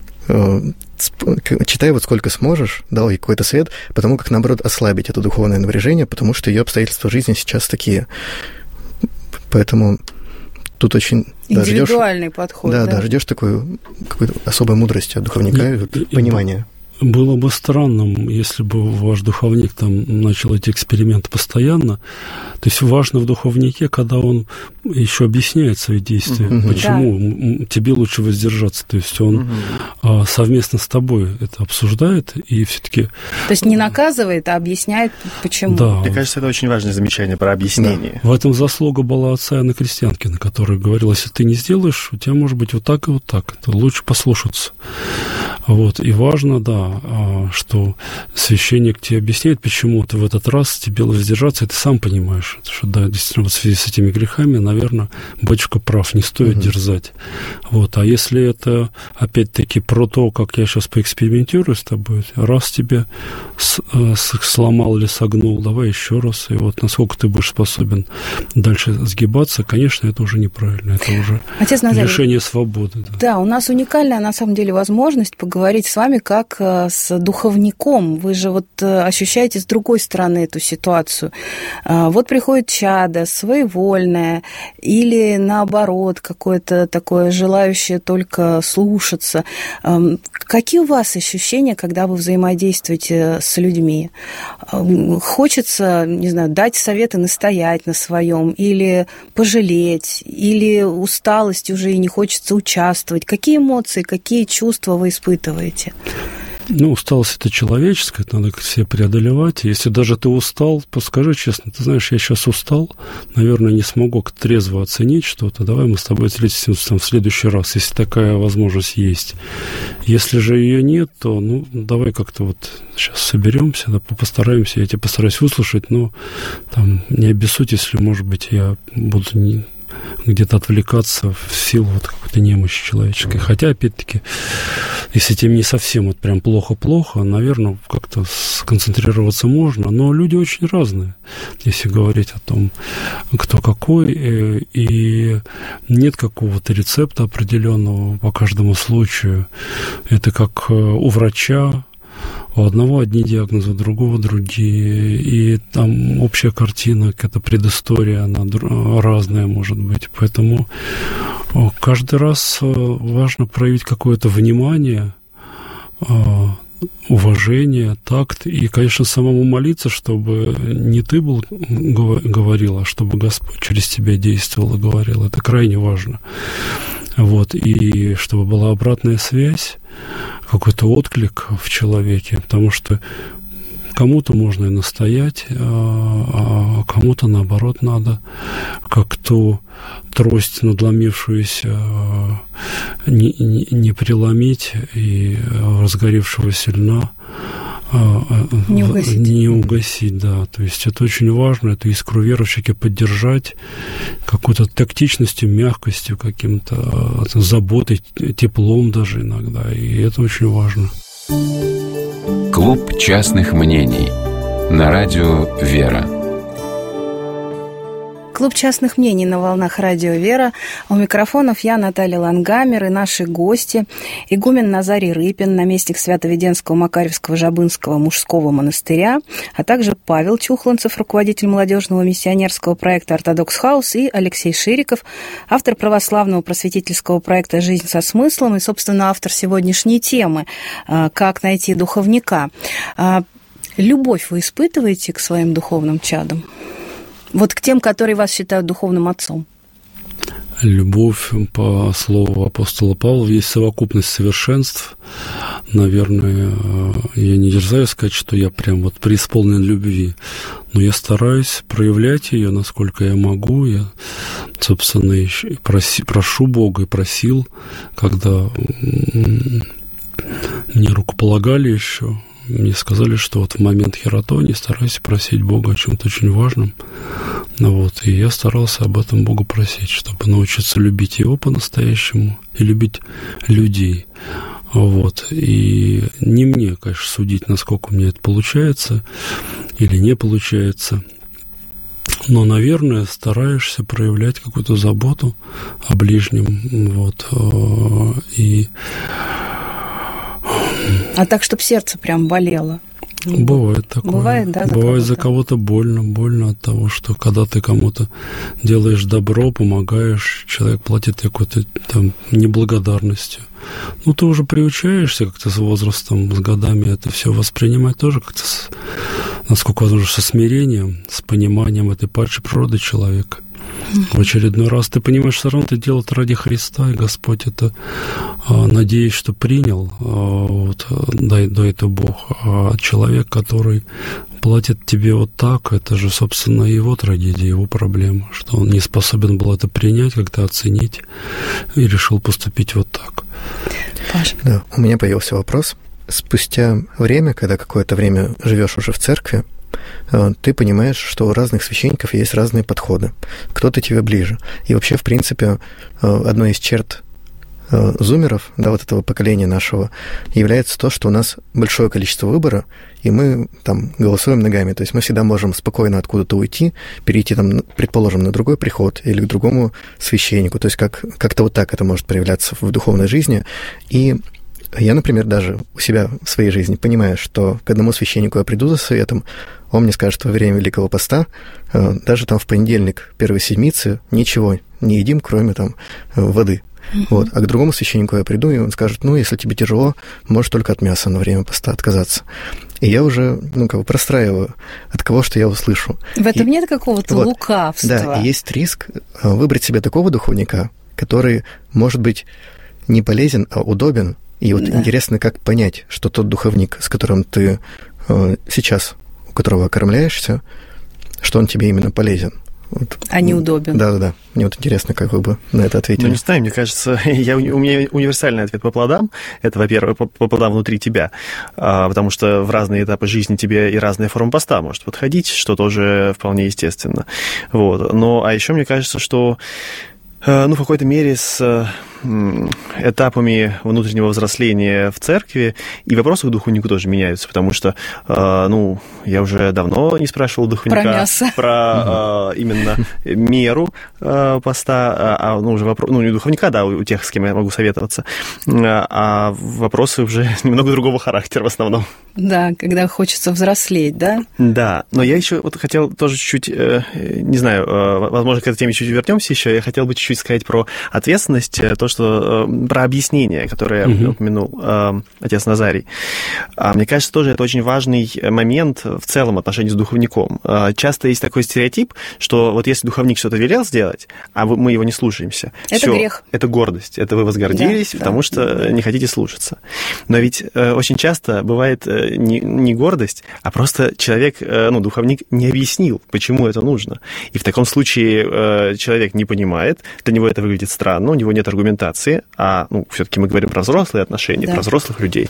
читай вот сколько сможешь, дал ей какой-то совет, потому как, наоборот, ослабить это духовное напряжение, потому что ее обстоятельства жизни сейчас такие. Поэтому тут очень... Индивидуальный да, подход. Да, да, да, ждешь такой какой-то особой мудрости от духовника и, и понимания. Было бы странным, если бы ваш духовник там начал эти эксперименты постоянно. То есть важно в духовнике, когда он еще объясняет свои действия, uh-huh. почему да. тебе лучше воздержаться. То есть он uh-huh. совместно с тобой это обсуждает и все-таки... То есть не наказывает, а объясняет, почему. Да. Мне кажется, это очень важное замечание про объяснение. Да. В этом заслуга была отца Иоанна Крестьянкина, который говорил, если ты не сделаешь, у тебя может быть вот так и вот так. Это лучше послушаться. Вот. И важно, да, что священник тебе объясняет, почему ты в этот раз тебе воздержаться, и ты сам понимаешь, что да, действительно, вот в связи с этими грехами, наверное, батюшка прав, не стоит угу. дерзать. Вот. А если это, опять-таки, про то, как я сейчас поэкспериментирую с тобой, раз тебе с, с, сломал или согнул, давай еще раз, и вот насколько ты будешь способен дальше сгибаться, конечно, это уже неправильно, это уже Отец Назарий, лишение свободы. Да. да, у нас уникальная, на самом деле, возможность поговорить с вами как с духовником. Вы же вот ощущаете с другой стороны эту ситуацию. Вот приходит чадо своевольное или, наоборот, какое-то такое желающее только слушаться. Какие у вас ощущения, когда вы взаимодействуете с людьми? Хочется, не знаю, дать совет и настоять на своем, или пожалеть, или усталость уже и не хочется участвовать? Какие эмоции, какие чувства вы испытываете? Ну, усталость – это человеческая, это надо все преодолевать. Если даже ты устал, то скажи честно, ты знаешь, я сейчас устал, наверное, не смогу трезво оценить что-то, давай мы с тобой встретимся в следующий раз, если такая возможность есть. Если же ее нет, то, ну, давай как-то вот сейчас соберемся, да, постараемся, я тебя постараюсь выслушать, но там не обессудь, если, может быть, я буду не... где-то отвлекаться в силу вот какой-то немощи человеческой. Хотя, опять-таки, если тебе не совсем вот прям плохо-плохо, наверное, как-то сконцентрироваться можно, но люди очень разные, если говорить о том, кто какой, и нет какого-то рецепта определенного по каждому случаю. Это как у врача, у одного одни диагнозы, у другого другие, и там общая картина, какая-то предыстория, она разная может быть. Поэтому каждый раз важно проявить какое-то внимание, уважение, такт, и, конечно, самому молиться, чтобы не ты был говорил, а чтобы Господь через тебя действовал и говорил. Это крайне важно. Вот, и чтобы была обратная связь, какой-то отклик в человеке, потому что кому-то можно и настоять, а кому-то, наоборот, надо как ту трость надломившуюся не, не, не преломить и разгоревшегося льна не угасить. Не угасить, да. То есть это очень важно, эту искру веры в человеке поддержать какой-то тактичностью, мягкостью, каким-то заботой, теплом даже иногда. И это очень важно. Клуб частных мнений на радио «Вера». Клуб частных мнений на волнах радио «Вера». У микрофонов я, Наталья Лангамер, и наши гости. Игумен Назарий Рыпин, наместник Свято-Веденского Макарьевского Жабынского мужского монастыря, а также Павел Чухланцев, руководитель молодежного миссионерского проекта «Ортодокс Хаус», и Алексей Шириков, автор православного просветительского проекта «Жизнь со смыслом» и, собственно, автор сегодняшней темы «Как найти духовника». Любовь вы испытываете к своим духовным чадам? Вот к тем, которые вас считают духовным отцом. Любовь, по слову апостола Павла, есть совокупность совершенств. Наверное, я не дерзаю сказать, что я прям вот преисполнен любви, но я стараюсь проявлять ее, насколько я могу. Я, собственно, еще проси, прошу Бога и просил, когда мне рукополагали еще, мне сказали, что вот в момент хератонии старайся просить Бога о чем-то очень важном. Вот, и я старался об этом Богу просить, чтобы научиться любить Его по-настоящему и любить людей. Вот. И не мне, конечно, судить, насколько у меня это получается или не получается. Но, наверное, стараешься проявлять какую-то заботу о ближнем. Вот. И... А так, чтобы сердце прям болело? Бывает такое. Бывает, да, за Бывает кого-то? за кого-то больно. Больно от того, что когда ты кому-то делаешь добро, помогаешь, человек платит какой-то там неблагодарностью. Ну, ты уже приучаешься как-то с возрастом, с годами это все воспринимать тоже как-то, с, насколько возможно, со смирением, с пониманием этой падшей природы человека. В очередной раз ты понимаешь, все равно ты делаешь это ради Христа, и Господь это, надеюсь, что принял, вот, дай, дай это Бог. А человек, который платит тебе вот так, это же, собственно, его трагедия, его проблема, что он не способен был это принять, как-то оценить, и решил поступить вот так. Паша. Да, у меня появился вопрос. Спустя время, когда какое-то время живешь уже в церкви, ты понимаешь, что у разных священников есть разные подходы. Кто-то тебе ближе. И вообще, в принципе, одной из черт зумеров, да, вот этого поколения нашего, является то, что у нас большое количество выбора, и мы там голосуем ногами. То есть мы всегда можем спокойно откуда-то уйти, перейти, там, предположим, на другой приход или к другому священнику. То есть как, как-то вот так это может проявляться в духовной жизни. И я, например, даже у себя в своей жизни понимаю, что к одному священнику я приду за советом, он мне скажет во время Великого Поста, даже там в понедельник первой седмицы ничего не едим, кроме там воды. Mm-hmm. Вот. А к другому священнику я приду, и он скажет, ну, если тебе тяжело, можешь только от мяса на время поста отказаться. И я уже, ну, как бы простраиваю от кого, что я услышу. В этом и, нет какого-то вот, лукавства. Да, и есть риск выбрать себе такого духовника, который, может быть, не полезен, а удобен, И вот да. интересно, как понять, что тот духовник, с которым ты э, сейчас, у которого окормляешься, что он тебе именно полезен. Вот. А неудобен. Да-да-да. Мне вот интересно, как вы бы на это ответили. Ну, не знаю, мне кажется, я, у меня универсальный ответ по плодам. Это, во-первых, по, по плодам внутри тебя, а, потому что в разные этапы жизни тебе и разная форма поста может подходить, что тоже вполне естественно. Вот. Но, а еще мне кажется, что ну, в какой-то мере с этапами внутреннего взросления в церкви и вопросы к духовнику тоже меняются, потому что, ну, я уже давно не спрашивал духовника про мясо, про именно меру поста, а, ну, уже вопрос, ну, не духовника, да, у тех, с кем я могу советоваться, а вопросы уже немного другого характера в основном. Да, когда хочется взрослеть, да? Да, но я еще вот хотел тоже чуть-чуть, не знаю, возможно, к этой теме чуть вернемся еще, я хотел бы чуть-чуть сказать про ответственность, то, что про объяснение, которое uh-huh. упомянул э, отец Назарий. А, мне кажется, тоже это очень важный момент в целом отношении с духовником. А, часто есть такой стереотип, что вот если духовник что-то велел сделать, а мы его не слушаемся, это всё, грех. Это гордость, это вы возгордились, да, потому да, что да. не хотите слушаться. Но ведь э, очень часто бывает э, не, не гордость, а просто человек, э, ну, духовник не объяснил, почему это нужно. И в таком случае э, человек не понимает, для него это выглядит странно, у него нет аргументации, а, ну, все-таки мы говорим про взрослые отношения, да. про взрослых людей.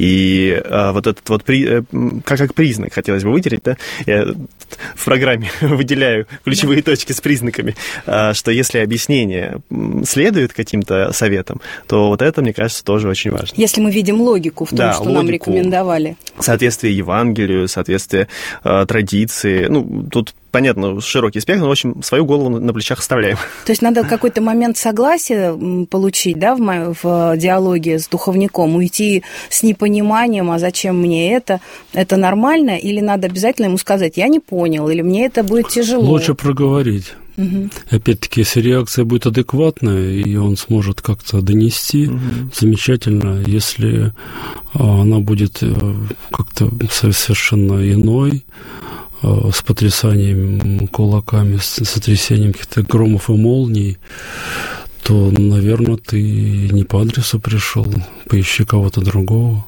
И а, вот этот вот, при, как, как признак хотелось бы выделить, да, я в программе выделяю ключевые да. точки с признаками, а, что если объяснение следует каким-то советам, то вот это, мне кажется, тоже очень важно. Если мы видим логику в том, да, что логику, нам рекомендовали. Соответствие Евангелию, соответствие а, традиции, ну, тут понятно, широкий спектр, но, в общем, свою голову на плечах оставляем. То есть надо какой-то момент согласия получить, да, в, в диалоге с духовником, уйти с непониманием, а зачем мне это, это нормально, или надо обязательно ему сказать, я не понял, или мне это будет тяжело? Лучше проговорить. Угу. Опять-таки, если реакция будет адекватная, и он сможет как-то донести, угу. замечательно. Если она будет как-то совершенно иной, с потрясанием кулаками, с сотрясением каких-то громов и молний, то, наверное, ты не по адресу пришел, поищи кого-то другого.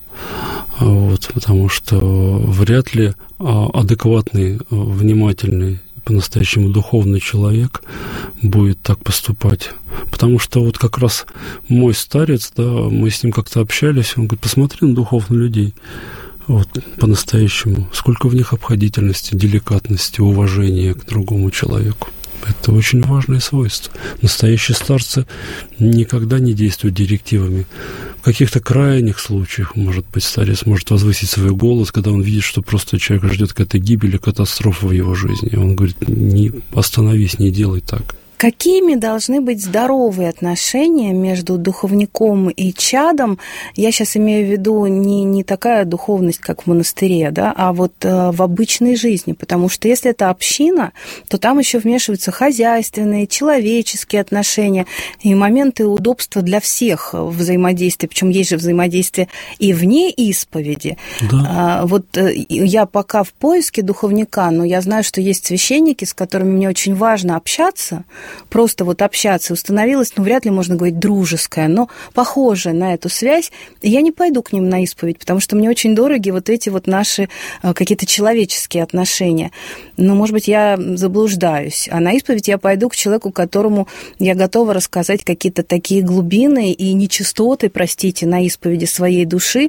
Вот, потому что вряд ли адекватный, внимательный, по-настоящему духовный человек будет так поступать. Потому что вот как раз мой старец, да, мы с ним как-то общались, он говорит, посмотри на духовных людей. Вот, по-настоящему. Сколько в них обходительности, деликатности, уважения к другому человеку. Это очень важное свойство. Настоящие старцы никогда не действуют директивами. В каких-то крайних случаях, может быть, старец может возвысить свой голос, когда он видит, что просто человек ждет какая-то гибель или катастрофа в его жизни. И он говорит, не, остановись, не делай так. Какими должны быть здоровые отношения между духовником и чадом? Я сейчас имею в виду не, не такая духовность, как в монастыре, да, а вот э, в обычной жизни. Потому что если это община, то там еще вмешиваются хозяйственные, человеческие отношения и моменты удобства для всех взаимодействия. Причем есть же взаимодействие и вне исповеди. Да. А, вот э, я пока в поиске духовника, но я знаю, что есть священники, с которыми мне очень важно общаться, просто вот общаться, установилась, ну, вряд ли можно говорить дружеская, но похожая на эту связь, и я не пойду к ним на исповедь, потому что мне очень дороги вот эти вот наши какие-то человеческие отношения. Ну, может быть, я заблуждаюсь, а на исповедь я пойду к человеку, которому я готова рассказать какие-то такие глубины и нечистоты, простите, на исповеди своей души,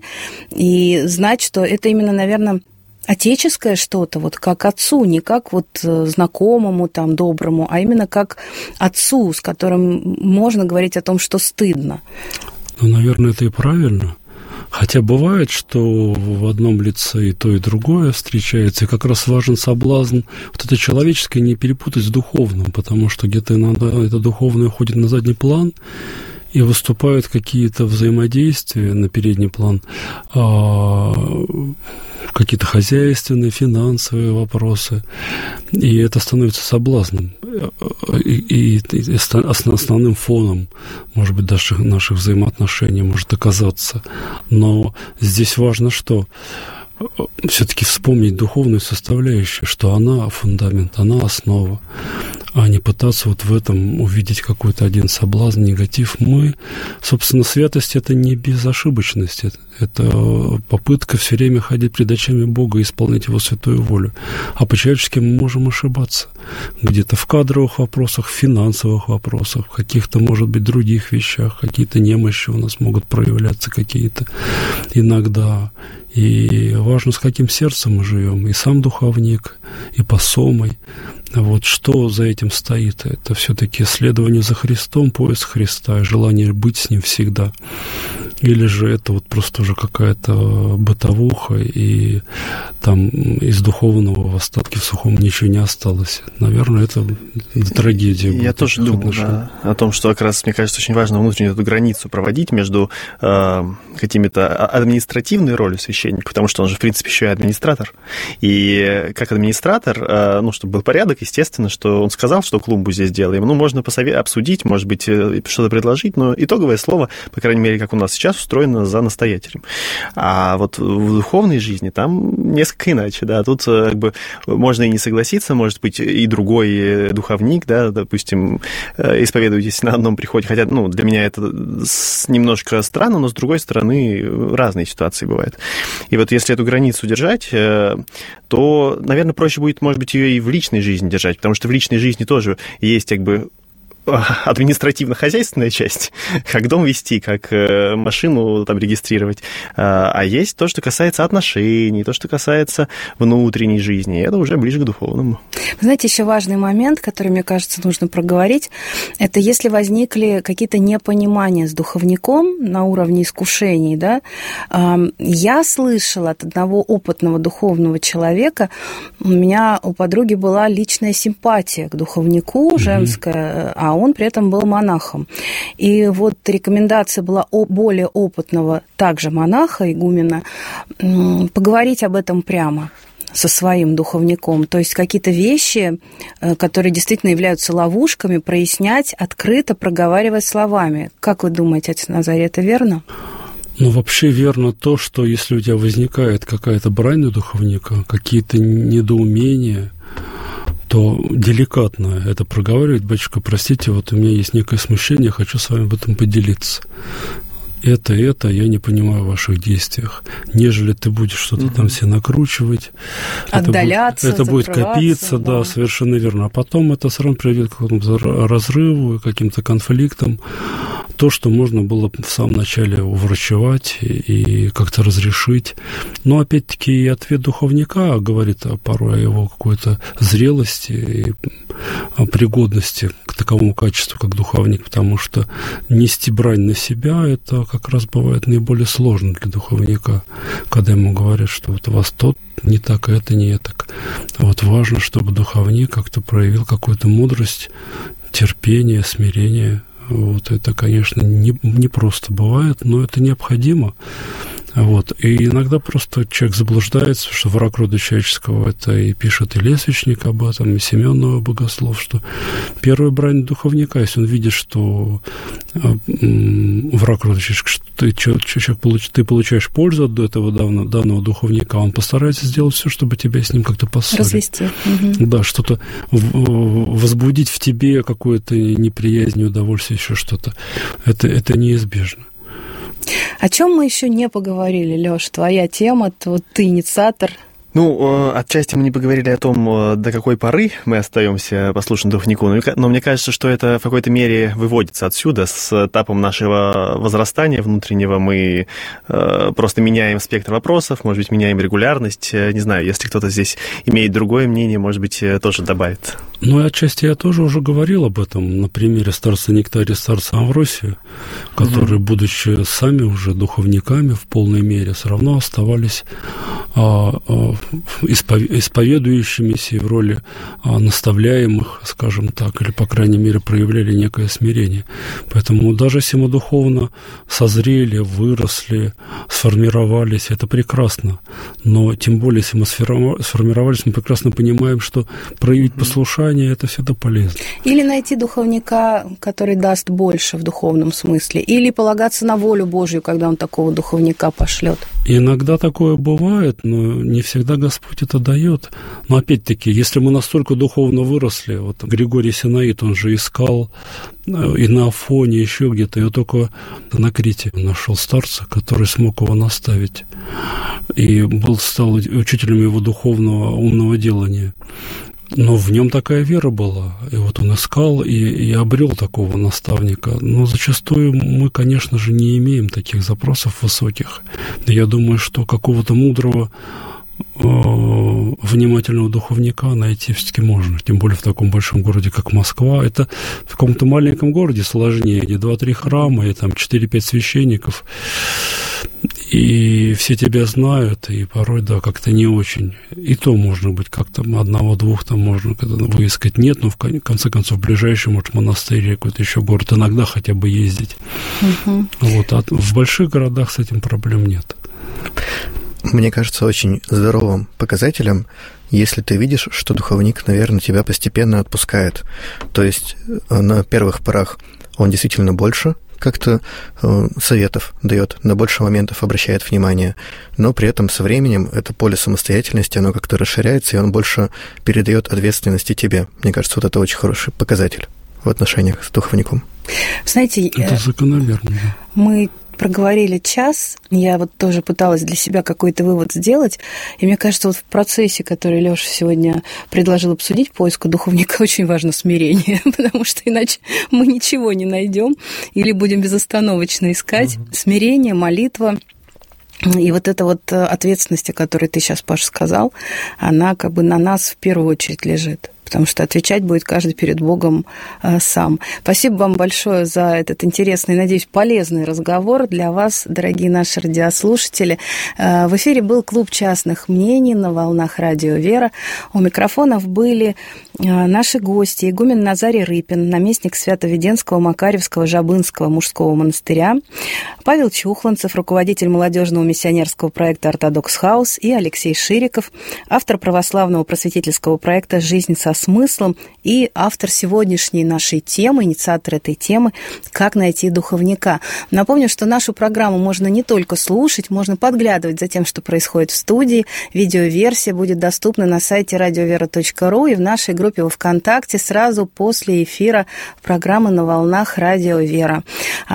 и знать, что это именно, наверное, отеческое что-то, вот как отцу, не как вот знакомому там доброму, а именно как отцу, с которым можно говорить о том, что стыдно. Ну, наверное, это и правильно. Хотя бывает, что в одном лице и то, и другое встречается, и как раз важен соблазн вот это человеческое не перепутать с духовным, потому что где-то иногда это духовное уходит на задний план, и выступают какие-то взаимодействия на передний план, какие-то хозяйственные, финансовые вопросы, и это становится соблазном и, и, и основным фоном, может быть, наших, наших взаимоотношений может оказаться. Но здесь важно, что все-таки вспомнить духовную составляющую, что она фундамент, она основа. а не пытаться вот в этом увидеть какой-то один соблазн, негатив. Мы, собственно, святость – это не безошибочность, это попытка все время ходить пред очами Бога и исполнять Его святую волю. А по-человечески мы можем ошибаться. Где-то в кадровых вопросах, в финансовых вопросах, в каких-то, может быть, других вещах, какие-то немощи у нас могут проявляться какие-то иногда. И важно, с каким сердцем мы живем. И сам духовник, и посомый. Вот что за этим стоит? Это все-таки следование за Христом, поиск Христа, и желание быть с Ним всегда. Или же это вот просто уже какая-то бытовуха, и там из духовного в остатке в сухом ничего не осталось. Наверное, это трагедия. Я тоже думаю, да, о том, что как раз, мне кажется, очень важно внутреннюю эту границу проводить между э, какими-то административной ролью священника, потому что он же, в принципе, еще и администратор. И как администратор, э, ну, чтобы был порядок, естественно, что он сказал, что клумбу здесь делаем. Ну, можно посове- обсудить, может быть, что-то предложить, но итоговое слово, по крайней мере, как у нас сейчас, устроено за настоятелем. А вот в духовной жизни там несколько иначе, да. Тут как бы можно и не согласиться, может быть, и другой духовник, да, допустим, исповедуетесь на одном приходе, хотя, ну, для меня это немножко странно, но, с другой стороны, разные ситуации бывают. И вот если эту границу держать, то, наверное, проще будет, может быть, ее и в личной жизни держать, потому что в личной жизни тоже есть, как бы, административно-хозяйственная часть, как дом вести, как машину там регистрировать. А есть то, что касается отношений, то, что касается внутренней жизни. Это уже ближе к духовному. Знаете, еще важный момент, который, мне кажется, нужно проговорить, это если возникли какие-то непонимания с духовником на уровне искушений, да, я слышала от одного опытного духовного человека, у меня у подруги была личная симпатия к духовнику, женская, а он при этом был монахом. И вот рекомендация была у более опытного также монаха, игумена, поговорить об этом прямо со своим духовником. То есть какие-то вещи, которые действительно являются ловушками, прояснять открыто, проговаривая словами. Как вы думаете, отец Назарий, это верно? Ну, вообще верно то, что если у тебя возникает какая-то брань на духовника, какие-то недоумения, то деликатно это проговаривать: батюшка, простите, вот у меня есть некое смущение, хочу с вами об этом поделиться. Это, это, я не понимаю в ваших действиях. Нежели ты будешь что-то mm-hmm. там себе накручивать, отдаляться, это будет, это будет копиться, да. да, совершенно верно. А потом это все равно приведет к какому-то разрыву, каким-то конфликтам. То, что можно было в самом начале уврачевать и, и как-то разрешить. Но, опять-таки, и ответ духовника говорит порой о его какой-то зрелости и пригодности к таковому качеству, как духовник, потому что нести брань на себя – это как раз бывает наиболее сложно для духовника, когда ему говорят, что вот у вас тот не так, а это не так. А вот важно, чтобы духовник как-то проявил какую-то мудрость, терпение, смирение. Вот это, конечно, не, не просто бывает, но это необходимо. Вот. И иногда просто человек заблуждается, что враг рода человеческого, это и пишет и Лесвичник об этом, и Семен Новый Богослов, что первая брань духовника, если он видит, что враг рода человеческого, что ты, человек, ты получаешь пользу от этого данного, данного духовника, он постарается сделать все, чтобы тебя с ним как-то поссорить. Развести. Угу. Да, что-то возбудить в тебе какую-то неприязнь, удовольствие, еще что-то. Это, это неизбежно. О чем мы еще не поговорили, Лёш? Твоя тема, вот ты инициатор. Ну, отчасти мы не поговорили о том, до какой поры мы остаемся послушным духовнику, но мне кажется, что это в какой-то мере выводится отсюда. С этапом нашего возрастания внутреннего мы просто меняем спектр вопросов, может быть, меняем регулярность. Не знаю, если кто-то здесь имеет другое мнение, может быть, тоже добавит. Ну, и отчасти я тоже уже говорил об этом на примере старца Нектария и старца Амвросия, которые, угу. будучи сами уже духовниками в полной мере, все равно оставались а, а, исповедующимися в роли а, наставляемых, скажем так, или, по крайней мере, проявляли некое смирение. Поэтому даже если мы духовно созрели, выросли, сформировались, это прекрасно. Но тем более, если мы сформировались, мы прекрасно понимаем, что проявить послушание – это всегда полезно. Или найти духовника, который даст больше в духовном смысле, или полагаться на волю Божью, когда он такого духовника пошлет. Иногда такое бывает, но не всегда когда Господь это дает, но опять-таки, если мы настолько духовно выросли, вот Григорий Синаид, он же искал и на Афоне, еще где-то, я только на Крите нашел старца, который смог его наставить, и был, стал учителем его духовного умного делания. Но в нем такая вера была, и вот он искал и, и обрел такого наставника. Но зачастую мы, конечно же, не имеем таких запросов высоких. Я думаю, что какого-то мудрого, э, внимательного духовника найти все-таки можно, тем более в таком большом городе, как Москва. Это в каком-то маленьком городе сложнее, где два-три храма и там четыре-пять священников. И все тебя знают, и порой, да, как-то не очень. И то можно быть как-то одного-двух там можно выискать. Нет, но в конце концов, ближайший, может, монастырь, какой-то еще город, иногда хотя бы ездить. Угу. Вот, а в больших городах с этим проблем нет. Мне кажется, очень здоровым показателем, если ты видишь, что духовник, наверное, тебя постепенно отпускает. То есть на первых порах он действительно больше как-то э, советов дает, на больше моментов обращает внимание, но при этом со временем это поле самостоятельности, оно как-то расширяется, и он больше передает ответственности тебе. Мне кажется, вот это очень хороший показатель в отношениях с духовником. Знаете, это закономерно. Мы проговорили час, я вот тоже пыталась для себя какой-то вывод сделать, и мне кажется, вот в процессе, который Лёша сегодня предложил обсудить, поиска духовника, очень важно смирение, потому что иначе мы ничего не найдем или будем безостановочно искать. Mm-hmm. Смирение, молитва. И вот эта вот ответственность, о которой ты сейчас, Паша, сказал, она как бы на нас в первую очередь лежит, потому что отвечать будет каждый перед Богом э, сам. Спасибо вам большое за этот интересный, надеюсь, полезный разговор для вас, дорогие наши радиослушатели. Э, в эфире был клуб частных мнений на волнах радио «Вера». У микрофонов были э, наши гости: игумен Назарий Рыпин, наместник Свято-Веденского, Макарьевского, Жабынского мужского монастыря, Павел Чухланцев, руководитель молодежного миссионерского проекта «Ортодокс Хаус», и Алексей Шириков, автор православного просветительского проекта «Жизнь со смыслом» и автор сегодняшней нашей темы, инициатор этой темы «Как найти духовника». Напомню, что нашу программу можно не только слушать, можно подглядывать за тем, что происходит в студии. Видеоверсия будет доступна на сайте радиовера точка ру и в нашей группе во ВКонтакте сразу после эфира программы «На волнах радио Вера».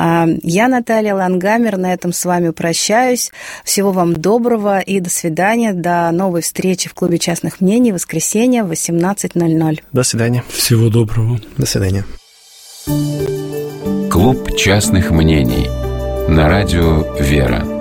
Я, Наталья Лангамер, на этом с вами прощаюсь. Всего вам доброго и до свидания. До новой встречи в клубе частных мнений в воскресенье в восемнадцать ноль ноль. До свидания. Всего доброго. До свидания. Клуб частных мнений на радио «Вера».